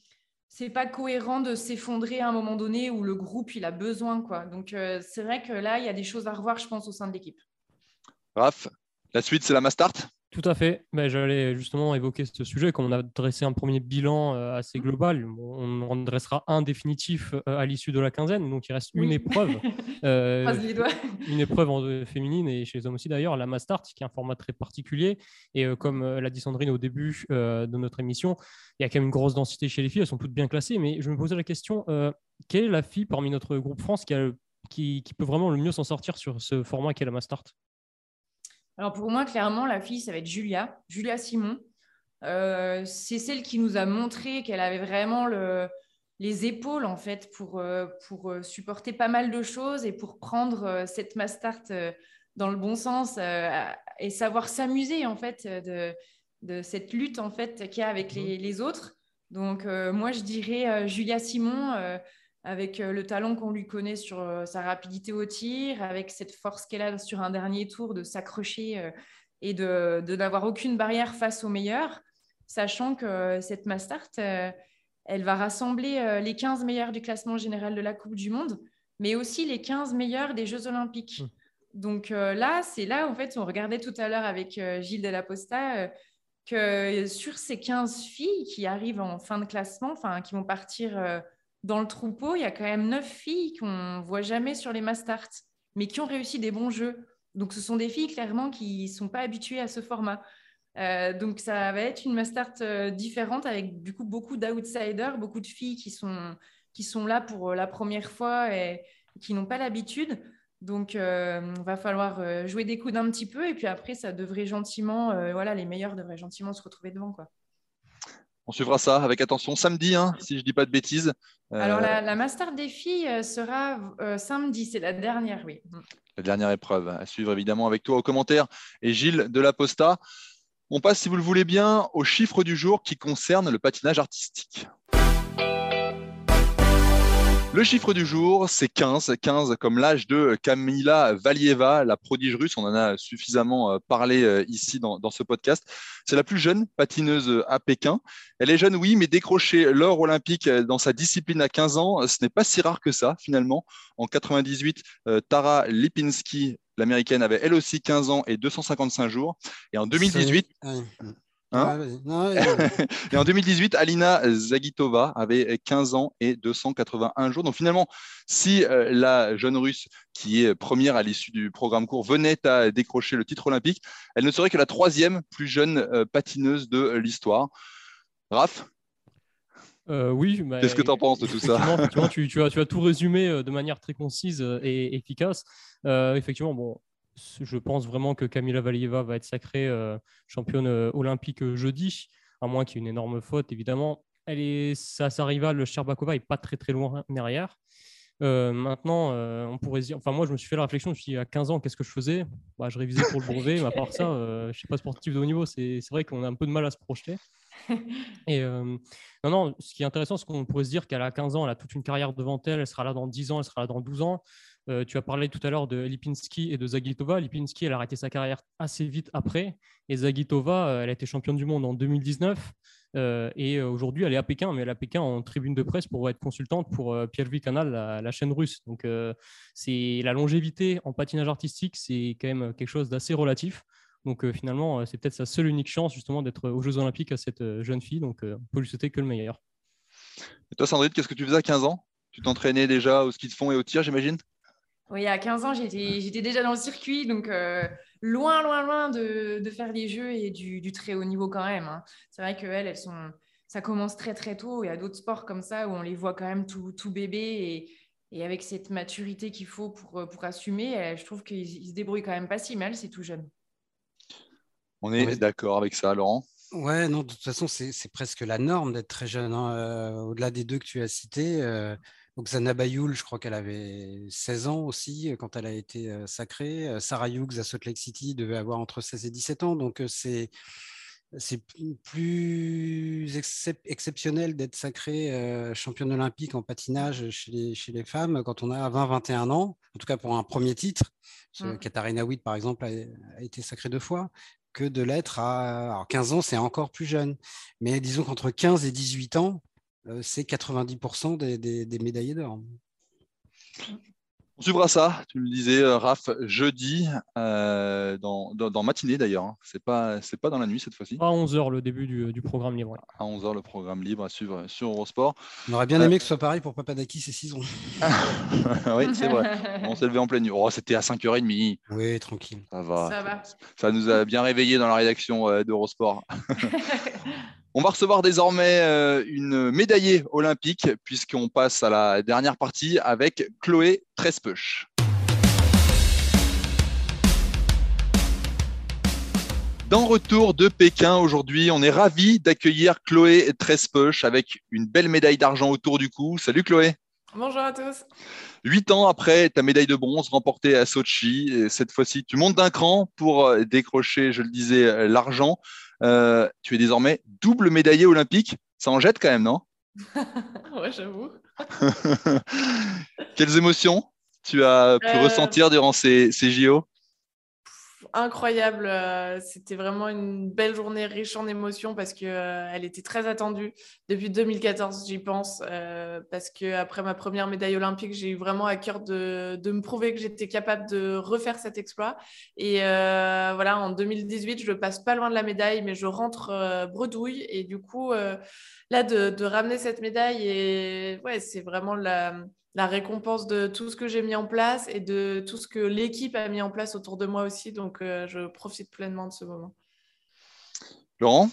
c'est pas cohérent de s'effondrer à un moment donné où le groupe, il a besoin, quoi. Donc, euh, c'est vrai que là, il y a des choses à revoir, je pense, au sein de l'équipe. Raph, la suite, c'est la Mastart ? Tout à fait. Ben, j'allais justement évoquer ce sujet. Comme on a dressé un premier bilan euh, assez global, on en dressera un définitif euh, à l'issue de la quinzaine. Donc, il reste oui. une épreuve. Euh, une épreuve en, féminine et chez les hommes aussi d'ailleurs, la Mastart, qui est un format très particulier. Et euh, comme euh, l'a dit Sandrine au début euh, de notre émission, il y a quand même une grosse densité chez les filles. Elles sont toutes bien classées. Mais je me posais la question, euh, quelle est la fille parmi notre groupe France qui, a, qui, qui peut vraiment le mieux s'en sortir sur ce format qu'est la Mastart ? Alors pour moi, clairement, la fille, ça va être Julia, Julia Simon. Euh, c'est celle qui nous a montré qu'elle avait vraiment le, les épaules en fait pour, euh, pour euh, supporter pas mal de choses et pour prendre euh, cette mass start euh, dans le bon sens euh, et savoir s'amuser en fait de, de cette lutte en fait qu'il y a avec les, les autres. Donc euh, moi je dirais euh, Julia Simon euh, avec euh, le talent qu'on lui connaît sur euh, sa rapidité au tir, avec cette force qu'elle a sur un dernier tour de s'accrocher euh, et de, de n'avoir aucune barrière face aux meilleurs, sachant que euh, cette mass start euh, elle va rassembler euh, les quinze meilleurs du classement général de la Coupe du Monde, mais aussi les quinze meilleurs des Jeux Olympiques. Mmh. Donc euh, là, c'est là, en fait, on regardait tout à l'heure avec euh, Gilles Delaposta euh, que sur ces quinze filles qui arrivent en fin de classement, enfin, qui vont partir euh, dans le troupeau, il y a quand même neuf filles qu'on ne voit jamais sur les mass start, mais qui ont réussi des bons jeux. Donc ce sont des filles, clairement, qui ne sont pas habituées à ce format. Euh, donc ça va être une mass start euh, différente avec du coup beaucoup d'outsiders, beaucoup de filles qui sont, qui sont là pour euh, la première fois et qui n'ont pas l'habitude. Donc il euh, va falloir euh, jouer des coudes un petit peu et puis après ça devrait gentiment, euh, voilà, les meilleurs devraient gentiment se retrouver devant, quoi. On suivra ça avec attention samedi, hein, si je ne dis pas de bêtises. Euh... Alors la, la mass start des filles sera euh, samedi, c'est la dernière, oui. La dernière épreuve à suivre évidemment avec toi aux commentaires et Gilles Delaposta. On passe, si vous le voulez bien, au chiffre du jour qui concerne le patinage artistique. Le chiffre du jour, c'est quinze. quinze comme l'âge de Kamila Valieva, la prodige russe. On en a suffisamment parlé ici dans, dans ce podcast. C'est la plus jeune patineuse à Pékin. Elle est jeune, oui, mais décrocher l'or olympique dans sa discipline à quinze ans, ce n'est pas si rare que ça, finalement. En quatre-vingt-dix-huit, Tara Lipinski, l'américaine, avait elle aussi quinze ans et deux cent cinquante-cinq jours. Et en deux mille dix-huit... Hein ouais, non, ouais, ouais. Et en deux mille dix-huit, Alina Zagitova avait quinze ans et deux cent quatre-vingt-un jours. Donc finalement, si euh, la jeune Russe qui est première à l'issue du programme court venait à décrocher le titre olympique, elle ne serait que la troisième plus jeune euh, patineuse de l'histoire. Raph euh, oui, bah, qu'est-ce que tu en penses de tout ça? Effectivement, effectivement tu, tu, as, tu as tout résumé de manière très concise et efficace. Euh, effectivement, bon. Je pense vraiment que Kamila Valieva va être sacrée euh, championne euh, olympique euh, jeudi, à moins qu'il y ait une énorme faute, évidemment. Elle est, sa, sa rivale, Sherbakova, n'est pas très très loin derrière. Euh, maintenant, euh, on pourrait dire, enfin moi je me suis fait la réflexion, je me suis dit à quinze ans, qu'est-ce que je faisais? Bah, je révisais pour le brevet, mais à part ça, euh, je ne suis pas sportif de haut niveau. C'est, c'est vrai qu'on a un peu de mal à se projeter. Et euh, non, non, ce qui est intéressant, c'est qu'on pourrait se dire qu'elle a quinze ans, elle a toute une carrière devant elle, elle sera là dans dix ans, elle sera là dans douze ans. Euh, tu as parlé tout à l'heure de Lipinski et de Zagitova. Lipinski, elle a arrêté sa carrière assez vite après. Et Zagitova, euh, elle a été championne du monde en deux mille dix-neuf. Euh, et euh, aujourd'hui, elle est à Pékin, mais elle est à Pékin en tribune de presse pour être consultante pour euh, P L V Canal, la, la chaîne russe. Donc, euh, c'est, la longévité en patinage artistique, c'est quand même quelque chose d'assez relatif. Donc, euh, finalement, c'est peut-être sa seule unique chance, justement, d'être aux Jeux Olympiques à cette euh, jeune fille. Donc, euh, on peut lui souhaiter que le meilleur. Et toi, Sandrine, qu'est-ce que tu faisais à quinze ans? Tu t'entraînais déjà au ski de fond et au tir, j'imagine? Oui, à quinze ans, j'étais, j'étais déjà dans le circuit, donc euh, loin, loin, loin de, de faire les jeux et du, du très haut niveau quand même. Hein. C'est vrai qu'elles, elles sont, ça commence très, très tôt. Il y a d'autres sports comme ça où on les voit quand même tout, tout bébé et, et avec cette maturité qu'il faut pour, pour assumer, je trouve qu'ils ils se débrouillent quand même pas si mal, c'est tout jeune. On est ouais. d'accord avec ça, Laurent? Ouais, non, de toute façon, c'est, c'est presque la norme d'être très jeune. Hein. Euh, au-delà des deux que tu as cités, euh, donc Zana Bayoul, je crois qu'elle avait seize ans aussi quand elle a été euh, sacrée. Euh, Sarah Hughes à Salt Lake City devait avoir entre seize et dix-sept ans. Donc euh, c'est, c'est plus excep- exceptionnel d'être sacrée euh, championne olympique en patinage chez les, chez les femmes quand on a vingt à vingt et un ans, en tout cas pour un premier titre. Mmh. Katharina Witt, par exemple, a, a été sacrée deux fois. Que de l'être à alors quinze ans, c'est encore plus jeune. Mais disons qu'entre quinze et dix-huit ans, euh, c'est quatre-vingt-dix pour cent des, des, des médaillés d'or. On suivra ça, tu le disais, Raph, jeudi, euh, dans, dans, dans matinée d'ailleurs. Hein. Ce n'est pas, c'est pas dans la nuit cette fois-ci. À onze heures, le début du, du programme libre. Ouais. À onze heures, le programme libre à suivre sur Eurosport. On aurait bien aimé euh... que ce soit pareil pour Papadakis et Cizeron. Oui, c'est vrai. On s'est levé en pleine nuit. Oh, c'était à cinq heures trente. Oui, tranquille. Ça va. Ça va. Ça nous a bien réveillés dans la rédaction d'Eurosport. On va recevoir désormais une médaillée olympique puisqu'on passe à la dernière partie avec Chloé Trespeuch. Dans Retour de Pékin aujourd'hui, on est ravis d'accueillir Chloé Trespeuch avec une belle médaille d'argent autour du cou. Salut Chloé. Bonjour à tous. Huit ans après ta médaille de bronze remportée à Sochi, et cette fois-ci tu montes d'un cran pour décrocher, je le disais, l'argent. Euh, tu es désormais double médaillé olympique. Ça en jette quand même, non? Ouais, j'avoue. Quelles émotions tu as pu Euh, ressentir durant ces, ces J O? Incroyable. euh, C'était vraiment une belle journée riche en émotions parce que euh, elle était très attendue. Depuis deux mille quatorze, j'y pense. euh, parce que après ma première médaille olympique, j'ai eu vraiment à cœur de, de me prouver que j'étais capable de refaire cet exploit. Et euh, voilà, en deux mille dix-huit, je passe pas loin de la médaille, mais je rentre euh, bredouille. Et du coup, euh, là, de, de ramener cette médaille, et ouais, c'est vraiment la la récompense de tout ce que j'ai mis en place et de tout ce que l'équipe a mis en place autour de moi aussi. Donc, euh, je profite pleinement de ce moment. Laurent?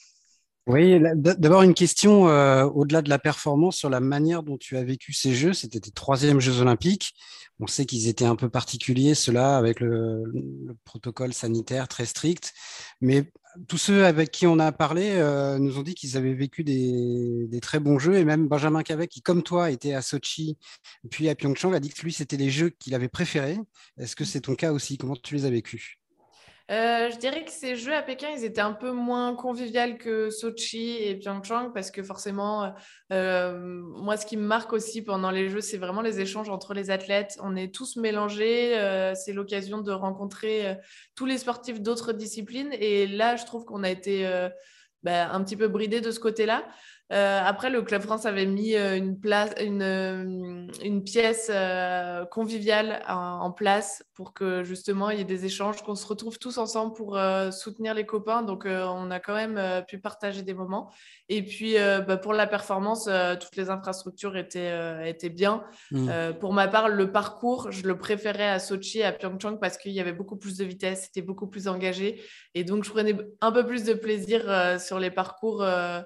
Oui, là, d- d'abord une question euh, au-delà de la performance sur la manière dont tu as vécu ces Jeux. C'était tes troisièmes Jeux Olympiques. On sait qu'ils étaient un peu particuliers, ceux-là, avec le, le protocole sanitaire très strict. Mais tous ceux avec qui on a parlé euh, nous ont dit qu'ils avaient vécu des, des très bons Jeux. Et même Benjamin Cavet, qui, comme toi, était à Sochi puis à Pyeongchang, a dit que lui, c'était les Jeux qu'il avait préférés. Est-ce que c'est ton cas aussi? Comment tu les as vécus? Euh, je dirais que ces Jeux à Pékin, ils étaient un peu moins conviviaux que Sochi et Pyeongchang parce que forcément, euh, moi, ce qui me marque aussi pendant les Jeux, c'est vraiment les échanges entre les athlètes. On est tous mélangés. euh, c'est l'occasion de rencontrer euh, tous les sportifs d'autres disciplines. Et là, je trouve qu'on a été euh, bah, un petit peu bridé de ce côté-là. Euh, après, le Club France avait mis euh, une, place, une, euh, une pièce euh, conviviale en, en place pour que justement il y ait des échanges, qu'on se retrouve tous ensemble pour euh, soutenir les copains. Donc, euh, on a quand même euh, pu partager des moments. Et puis, euh, bah, pour la performance, euh, toutes les infrastructures étaient, euh, étaient bien. Mmh. Euh, pour ma part, le parcours, je le préférais à Sochi et à Pyeongchang parce qu'il y avait beaucoup plus de vitesse, c'était beaucoup plus engagé. Et donc, je prenais un peu plus de plaisir euh, sur les parcours. Euh,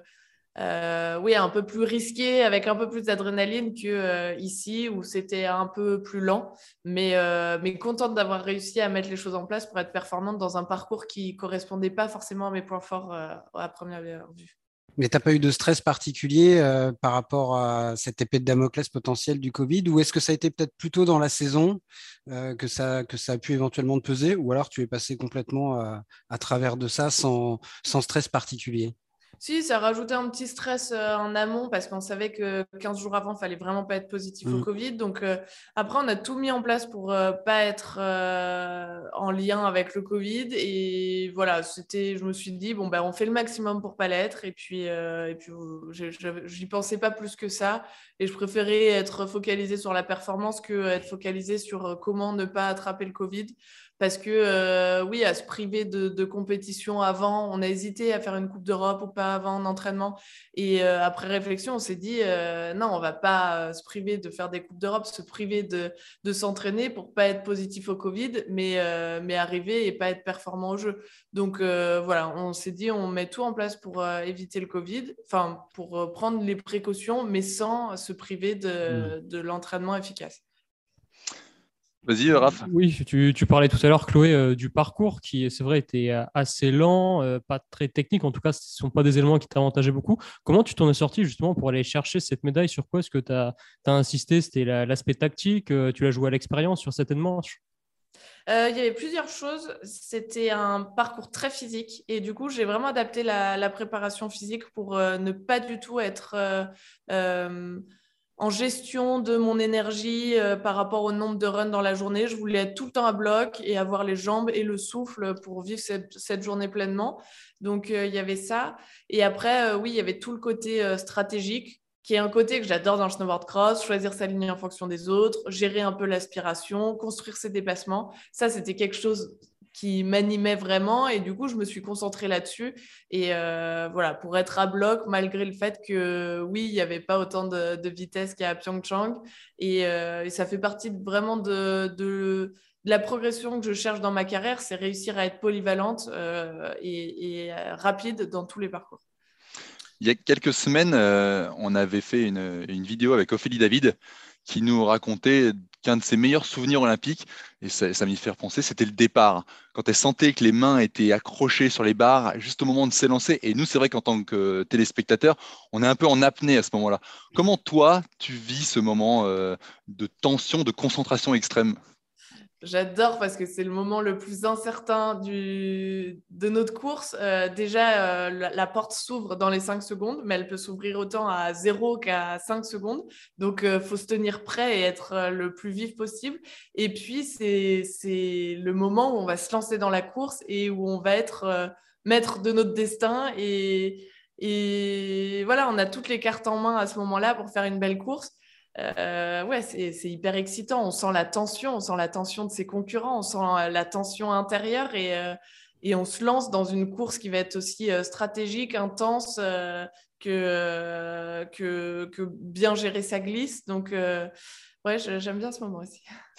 euh, oui, un peu plus risqué, avec un peu plus d'adrénaline que euh, ici où c'était un peu plus lent. Mais, euh, mais contente d'avoir réussi à mettre les choses en place pour être performante dans un parcours qui correspondait pas forcément à mes points forts euh, à première vue. Mais tu n'as pas eu de stress particulier euh, par rapport à cette épée de Damoclès potentielle du Covid, ou est-ce que ça a été peut-être plutôt dans la saison euh, que ça, que ça a pu éventuellement te peser, ou alors tu es passé complètement à, à travers de ça sans, sans stress particulier? Si, ça rajoutait un petit stress euh, en amont parce qu'on savait que quinze jours avant, il fallait vraiment pas être positif au Mmh. Covid. Donc euh, après, on a tout mis en place pour euh, pas être euh, en lien avec le Covid. Et voilà, c'était, je me suis dit, bon, ben, on fait le maximum pour pas l'être. Et puis, euh, et puis euh, je- je- j'y pensais pas plus que ça. Et je préférais être focalisée sur la performance que être focalisée sur euh, comment ne pas attraper le Covid. Parce que, euh, oui, à se priver de, de compétition avant, on a hésité à faire une Coupe d'Europe ou pas avant en entraînement. Et euh, après réflexion, on s'est dit, euh, non, on va pas euh, se priver de faire des Coupes d'Europe, se priver de, de s'entraîner pour pas être positif au Covid, mais, euh, mais arriver et pas être performant au jeu. Donc, euh, voilà, on s'est dit, on met tout en place pour euh, éviter le Covid, enfin, pour euh, prendre les précautions, mais sans se priver de, de l'entraînement efficace. Vas-y, Raph. Oui, tu, tu parlais tout à l'heure, Chloé, euh, du parcours qui, c'est vrai, était euh, assez lent, euh, pas très technique. En tout cas, ce ne sont pas des éléments qui t'avantageaient beaucoup. Comment tu t'en es sorti justement pour aller chercher cette médaille? Sur quoi est-ce que tu as insisté? C'était la- l'aspect tactique? euh, Tu l'as joué à l'expérience sur certaines manches? Euh, il y avait plusieurs choses. C'était un parcours très physique et du coup, j'ai vraiment adapté la, la préparation physique pour euh, ne pas du tout être euh, euh, en gestion de mon énergie euh, par rapport au nombre de runs dans la journée. Je voulais être tout le temps à bloc et avoir les jambes et le souffle pour vivre cette, cette journée pleinement. Donc, euh, il y avait ça. Et après, euh, oui, il y avait tout le côté euh, stratégique qui est un côté que j'adore dans le snowboard cross, choisir sa ligne en fonction des autres, gérer un peu l'aspiration, construire ses déplacements. Ça, c'était quelque chose qui m'animait vraiment et du coup, je me suis concentrée là-dessus. Et euh, voilà, pour être à bloc, malgré le fait que oui, il n'y avait pas autant de, de vitesse qu'à Pyeongchang. Et, euh, et ça fait partie vraiment de, de, de la progression que je cherche dans ma carrière, c'est réussir à être polyvalente euh, et, et rapide dans tous les parcours. Il y a quelques semaines, euh, on avait fait une, une vidéo avec Ophélie David qui nous racontait qu'un de ses meilleurs souvenirs olympiques, et ça, ça m'y fait repenser, c'était le départ. Quand elle sentait que les mains étaient accrochées sur les barres, juste au moment de s'élancer. Et nous, c'est vrai qu'en tant que téléspectateur, on est un peu en apnée à ce moment-là. Comment toi, tu vis ce moment euh, de tension, de concentration extrême? J'adore parce que c'est le moment le plus incertain du... de notre course. Euh, déjà, euh, la, la porte s'ouvre dans les cinq secondes, mais elle peut s'ouvrir autant à zéro qu'à cinq secondes. Donc, il euh, faut se tenir prêt et être euh, le plus vif possible. Et puis, c'est, c'est le moment où on va se lancer dans la course et où on va être euh, maître de notre destin. Et, et voilà, on a toutes les cartes en main à ce moment-là pour faire une belle course. Euh, ouais, c'est, c'est hyper excitant. On sent la tension, on sent la tension de ses concurrents, on sent la tension intérieure et, euh, et on se lance dans une course qui va être aussi euh, stratégique, intense, euh, que, euh, que, que bien gérer sa glisse. Donc, euh, ouais, j'aime bien ce moment aussi.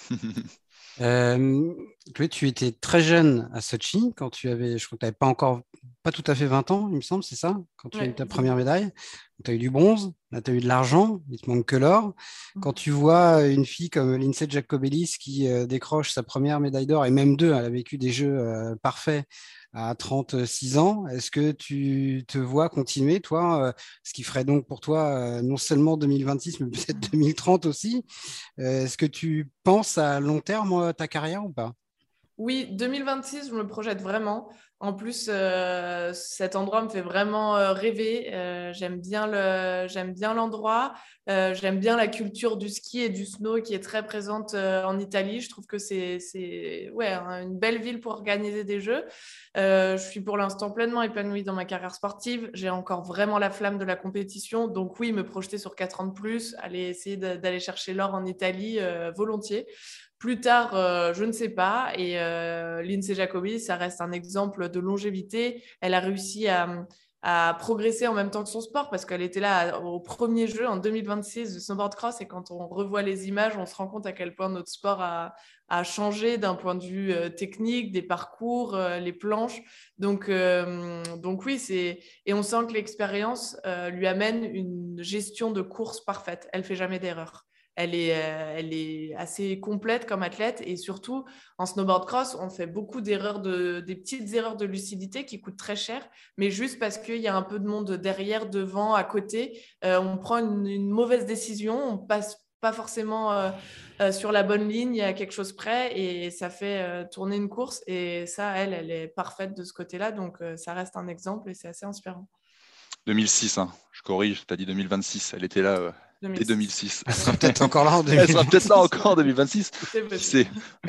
Euh, tu, tu étais très jeune à Sochi quand tu avais, je crois que tu n'avais pas encore, pas tout à fait vingt ans, il me semble, c'est ça, quand tu ouais, as eu ta première médaille. Tu as eu du bronze, là tu as eu de l'argent, il te manque que l'or. Quand tu vois une fille comme Lindsay Jacobellis qui euh, décroche sa première médaille d'or, et même deux, elle a vécu des jeux euh, parfaits à trente-six ans, est-ce que tu te vois continuer, toi, euh, ce qui ferait donc pour toi euh, non seulement deux mille vingt-six, mais peut-être deux mille trente aussi? Euh, Est-ce que tu penses à long terme euh, ta carrière ou pas? Oui, deux mille vingt-six, je me projette vraiment. En plus, euh, cet endroit me fait vraiment euh, rêver. Euh, j'aime bien le, j'aime bien l'endroit. Euh, j'aime bien la culture du ski et du snow qui est très présente euh, en Italie. Je trouve que c'est, c'est ouais, hein, une belle ville pour organiser des jeux. Euh, je suis pour l'instant pleinement épanouie dans ma carrière sportive. J'ai encore vraiment la flamme de la compétition. Donc oui, me projeter sur quatre ans de plus, aller essayer de- d'aller chercher l'or en Italie euh, volontiers. Plus tard, euh, je ne sais pas. Et euh, Lindsay Jacobi, ça reste un exemple de longévité. Elle a réussi à, à progresser en même temps que son sport parce qu'elle était là au premier jeu en deux mille vingt-six de snowboard cross. Et quand on revoit les images, on se rend compte à quel point notre sport a, a changé d'un point de vue euh, technique, des parcours, euh, les planches. Donc, euh, donc oui, c'est... et on sent que l'expérience euh, lui amène une gestion de course parfaite. Elle fait jamais d'erreur. Elle est, euh, elle est assez complète comme athlète et surtout en snowboard cross, on fait beaucoup d'erreurs, de, des petites erreurs de lucidité qui coûtent très cher, mais juste parce qu'il y a un peu de monde derrière, devant, à côté, euh, on prend une, une mauvaise décision, on passe pas forcément euh, euh, sur la bonne ligne, il y a quelque chose près et ça fait euh, tourner une course et ça, elle, elle est parfaite de ce côté-là, donc euh, ça reste un exemple et c'est assez inspirant. deux mille six, hein. Je corrige, tu as dit deux mille vingt-six, elle était là euh, dès deux mille deux mille six. six. Elle sera peut-être encore là en Elle sera peut-être là deux mille vingt-six. encore en deux mille vingt-six. Qui sait?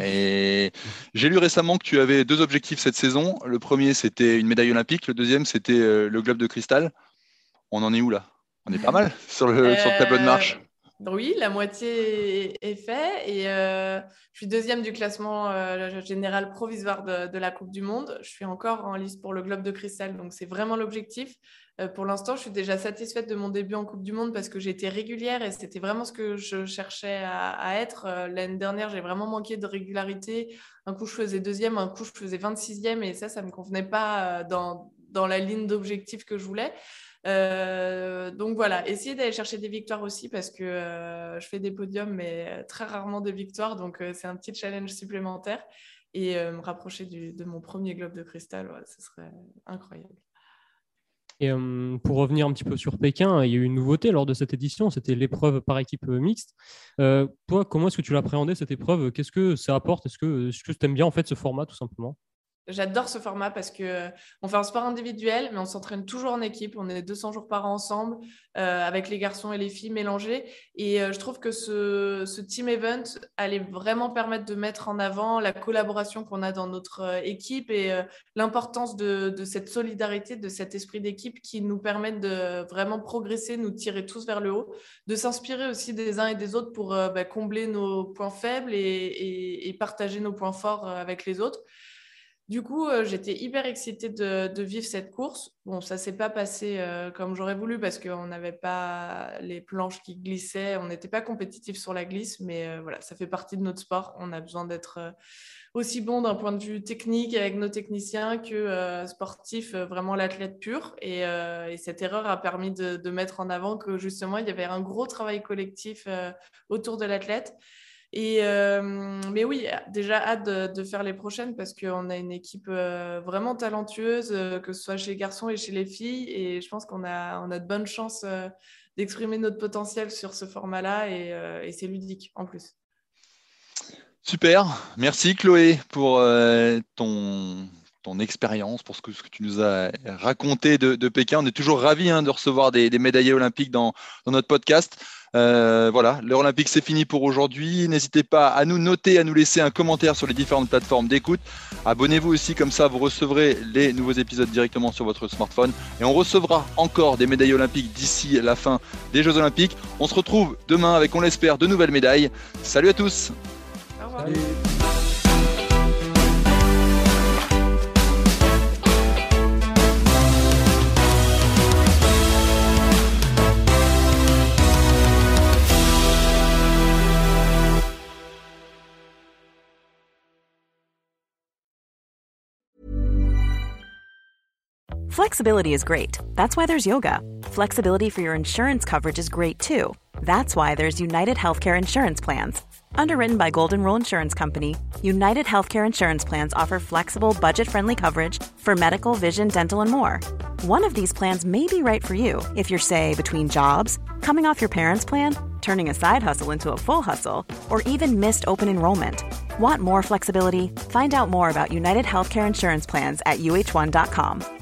Et j'ai lu récemment que tu avais deux objectifs cette saison. Le premier, c'était une médaille olympique. Le deuxième, c'était euh, le globe de cristal. On en est où là? On est pas mal sur le, sur le tableau de Euh, marche. oui, la moitié est fait et euh, je suis deuxième du classement euh, général provisoire de, de la Coupe du Monde. Je suis encore en lice pour le globe de cristal, donc c'est vraiment l'objectif. Euh, pour l'instant, je suis déjà satisfaite de mon début en Coupe du Monde parce que j'ai été régulière et c'était vraiment ce que je cherchais à, à être. Euh, l'année dernière, j'ai vraiment manqué de régularité. Un coup, je faisais deuxième, un coup, je faisais vingt-sixième et ça, ça ne me convenait pas euh, dans, dans la ligne d'objectif que je voulais. Euh, donc voilà, essayer d'aller chercher des victoires aussi parce que euh, je fais des podiums mais très rarement de victoires, donc euh, c'est un petit challenge supplémentaire et euh, me rapprocher du, de mon premier globe de cristal, ouais, ce serait incroyable. Et euh, pour revenir un petit peu sur Pékin, il y a eu une nouveauté lors de cette édition, c'était l'épreuve par équipe mixte. Euh, toi, comment est-ce que tu l'appréhendais cette épreuve? Qu'est-ce que ça apporte? Est-ce que, est-ce que tu aimes bien en fait ce format tout simplement? J'adore ce format parce que euh, on fait un sport individuel, mais on s'entraîne toujours en équipe. On est deux cents jours par an ensemble, euh, avec les garçons et les filles mélangés. Et euh, je trouve que ce, ce team event allait vraiment permettre de mettre en avant la collaboration qu'on a dans notre euh, équipe et euh, l'importance de, de cette solidarité, de cet esprit d'équipe qui nous permet de vraiment progresser, nous tirer tous vers le haut, de s'inspirer aussi des uns et des autres pour euh, bah, combler nos points faibles et, et, et partager nos points forts euh, avec les autres. Du coup, euh, j'étais hyper excitée de, de vivre cette course. Bon, ça ne s'est pas passé euh, comme j'aurais voulu parce qu'on n'avait pas les planches qui glissaient. On n'était pas compétitif sur la glisse, mais euh, voilà, ça fait partie de notre sport. On a besoin d'être euh, aussi bon d'un point de vue technique avec nos techniciens que euh, sportif, euh, vraiment l'athlète pur. Et, euh, et cette erreur a permis de, de mettre en avant que justement, il y avait un gros travail collectif euh, autour de l'athlète. Et, euh, mais oui, déjà hâte de, de faire les prochaines parce qu'on a une équipe euh, vraiment talentueuse, euh, que ce soit chez les garçons et chez les filles. Et je pense qu'on a, on a de bonnes chances euh, d'exprimer notre potentiel sur ce format-là et, euh, et c'est ludique en plus. Super, merci Chloé pour euh, ton, ton expérience, pour ce que, ce que tu nous as raconté de, de Pékin. On est toujours ravis hein, de recevoir des, des médaillés olympiques dans, dans notre podcast. Euh, voilà, l'heure olympique c'est fini pour aujourd'hui. N'hésitez pas à nous noter, à nous laisser un commentaire sur les différentes plateformes d'écoute. Abonnez-vous aussi, comme ça vous recevrez les nouveaux épisodes directement sur votre smartphone. Et on recevra encore des médailles olympiques d'ici la fin des Jeux olympiques. On se retrouve demain avec, on l'espère, de nouvelles médailles. Salut à tous. Salut. Flexibility is great. That's why there's yoga. Flexibility for your insurance coverage is great too. That's why there's United Healthcare Insurance Plans. Underwritten by Golden Rule Insurance Company, United Healthcare Insurance Plans offer flexible, budget-friendly coverage for medical, vision, dental, and more. One of these plans may be right for you if you're, say, between jobs, coming off your parents' plan, turning a side hustle into a full hustle, or even missed open enrollment. Want more flexibility? Find out more about United Healthcare Insurance Plans at U H one dot com.